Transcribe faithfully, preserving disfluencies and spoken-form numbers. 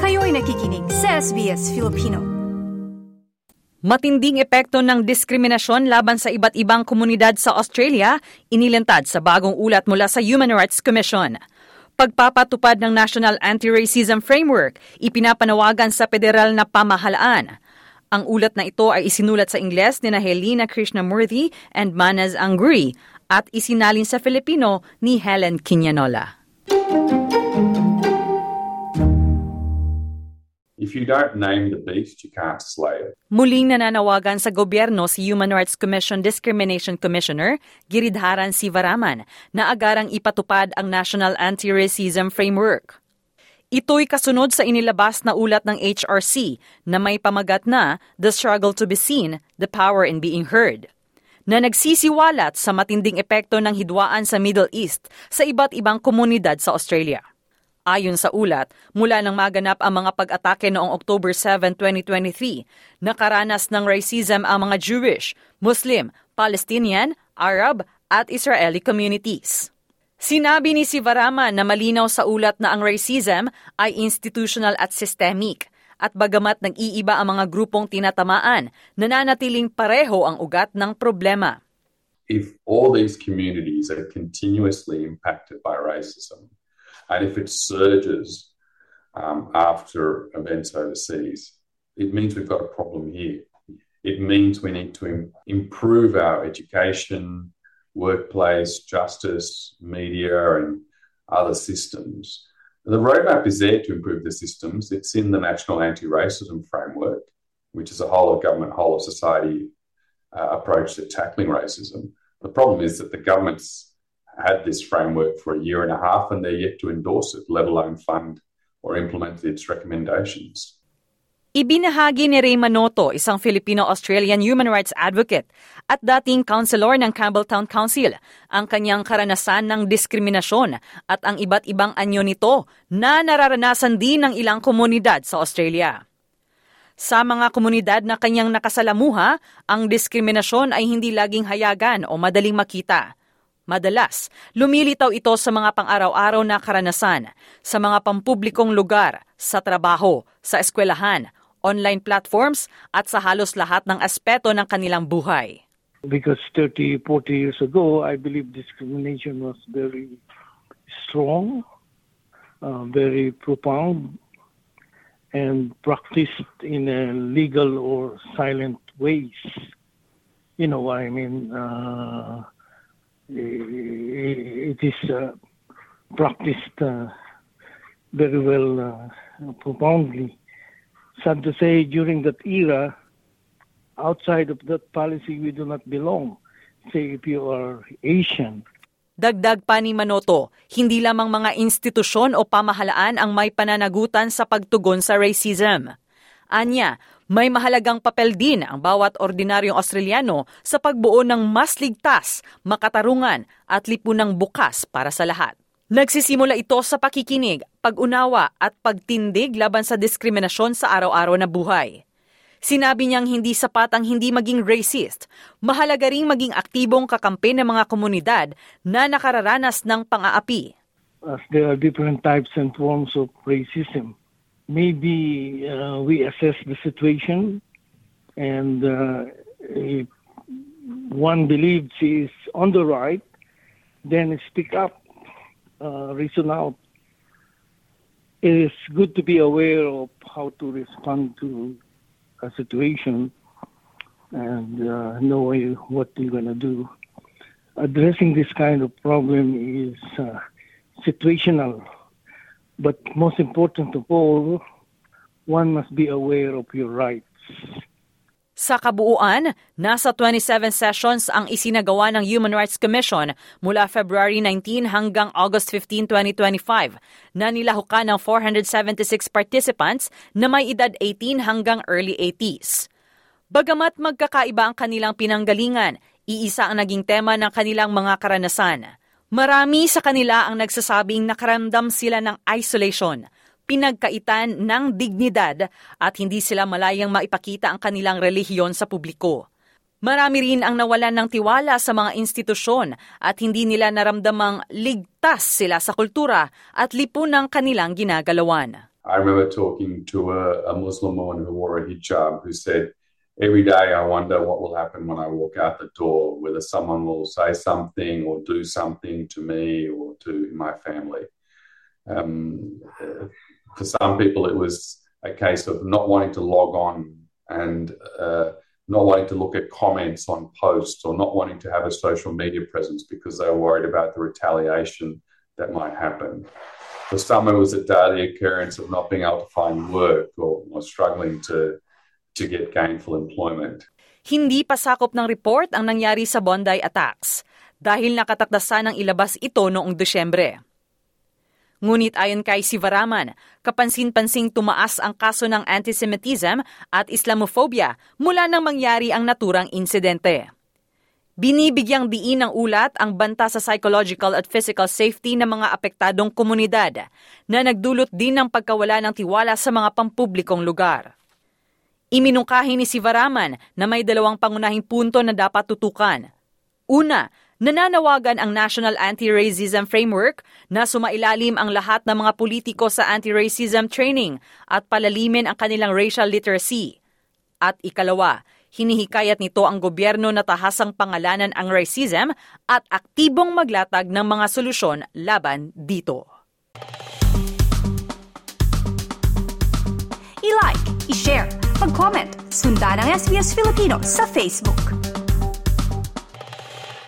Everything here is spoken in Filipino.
Kayo'y nakikinig sa S B S Filipino. Matinding epekto ng diskriminasyon laban sa iba't ibang komunidad sa Australia, inilantad sa bagong ulat mula sa Human Rights Commission. Pagpapatupad ng National Anti-Racism Framework, ipinapanawagan sa federal na pamahalaan. Ang ulat na ito ay isinulat sa Ingles ni na Helena Krishnamurthy and Manaz Anguri at isinalin sa Filipino ni Helen Quiñanola. If you don't name the beast, you can't slay it. Muling nananawagan sa gobyerno si Human Rights Commission Discrimination Commissioner Giridharan Sivaraman na agarang ipatupad ang National Anti-Racism Framework. Ito'y kasunod sa inilabas na ulat ng H R C na may pamagat na The Struggle to be Seen, the Power in Being Heard, na nagsisiwalat sa matinding epekto ng hidwaan sa Middle East sa iba't ibang komunidad sa Australia. Ayon sa ulat, mula nang maganap ang mga pag-atake noong October seventh, twenty twenty-three, nakaranas ng racism ang mga Jewish, Muslim, Palestinian, Arab at Israeli communities. Sinabi ni Sivaraman na malinaw sa ulat na ang racism ay institutional at systemic at bagamat nag-iiba ang mga grupong tinatamaan, nananatiling pareho ang ugat ng problema. If all these communities are continuously impacted by racism, and if it surges um, after events overseas, it means we've got a problem here. It means we need to im- improve our education, workplace, justice, media, and other systems. The roadmap is there to improve the systems. It's in the National Anti-Racism Framework, which is a whole-of-government, whole-of-society uh, approach to tackling racism. The problem is that the government's had this framework for a year and a half and they're yet to endorse it, let alone fund or implement its recommendations. Ibinahagi ni Ray Manoto, isang Filipino-Australian human rights advocate at dating councilor ng Campbelltown Council, ang kanyang karanasan ng diskriminasyon at ang iba't ibang anyo nito na nararanasan din ng ilang komunidad sa Australia. Sa mga komunidad na kanyang nakasalamuha, ang diskriminasyon ay hindi laging hayagan o madaling makita. Madalas, lumilitaw ito sa mga pang-araw-araw na karanasan, sa mga pampublikong lugar, sa trabaho, sa eskwelahan, online platforms, at sa halos lahat ng aspeto ng kanilang buhay. Because thirty, forty years ago, I believe discrimination was very strong, uh, very profound, and practiced in a legal or silent ways. You know what I mean? Uh, It is uh, practiced uh, very well, uh, profoundly. Sad to say, during that era, outside of that policy, we do not belong. Say, if you are Asian. Dagdag pa ni Manoto, hindi lamang mga institusyon o pamahalaan ang may pananagutan sa pagtugon sa racism. Anya, may mahalagang papel din ang bawat ordinaryong Australiano sa pagbuo ng mas ligtas, makatarungan at lipunang bukas para sa lahat. Nagsisimula ito sa pakikinig, pag-unawa at pagtindig laban sa diskriminasyon sa araw-araw na buhay. Sinabi niyang hindi sapat ang hindi maging racist, mahalaga ring maging aktibong kakampi ng mga komunidad na nakararanas ng pang-aapi. As there are different types and forms of racism, maybe uh, we assess the situation, and uh, if one believes he is on the right, then speak up, uh, reason out. It is good to be aware of how to respond to a situation and uh, know what you're going to do. Addressing this kind of problem is uh, situational. But most important of all, one must be aware of your rights. Sa kabuuan, nasa twenty-seven sessions ang isinagawa ng Human Rights Commission mula February nineteenth hanggang August fifteenth, twenty twenty-five na nilahukan ng four hundred seventy-six participants na may edad eighteen hanggang early eighties. Bagamat magkakaiba ang kanilang pinanggalingan, iisa ang naging tema ng kanilang mga karanasan. Marami sa kanila ang nagsasabing nakaramdam sila ng isolation, pinagkaitan ng dignidad at hindi sila malayang maipakita ang kanilang relihiyon sa publiko. Marami rin ang nawalan ng tiwala sa mga institusyon at hindi nila naramdamang ligtas sila sa kultura at lipun ng kanilang ginagalawan. I remember talking to a, a Muslim woman who wore a hijab who said, every day I wonder what will happen when I walk out the door, whether someone will say something or do something to me or to my family. Um, for some people, it was a case of not wanting to log on and uh, not wanting to look at comments on posts or not wanting to have a social media presence because they were worried about the retaliation that might happen. For some, it was a daily occurrence of not being able to find work or, or struggling to to get gainful employment. Hindi pa sakop ng report ang nangyari sa Bondi attacks dahil nakatakdasan ng ilabas ito noong Desyembre. Ngunit ayon kay Sivaraman, kapansin-pansing tumaas ang kaso ng antisemitism at Islamophobia mula nang mangyari ang naturang insidente. Binibigyang diin ng ulat ang banta sa psychological at physical safety ng mga apektadong komunidad na nagdulot din ng pagkawala ng tiwala sa mga pampublikong lugar. Iminungkahi ni Sivaraman na may dalawang pangunahing punto na dapat tutukan. Una, nananawagan ang National Anti-Racism Framework na sumailalim ang lahat ng mga politiko sa anti-racism training at palalimin ang kanilang racial literacy. At ikalawa, hinihikayat nito ang gobyerno na tahasang pangalanan ang racism at aktibong maglatag ng mga solusyon laban dito. I-like, i-share, mag-comment, sundan ang S B S Filipino sa Facebook.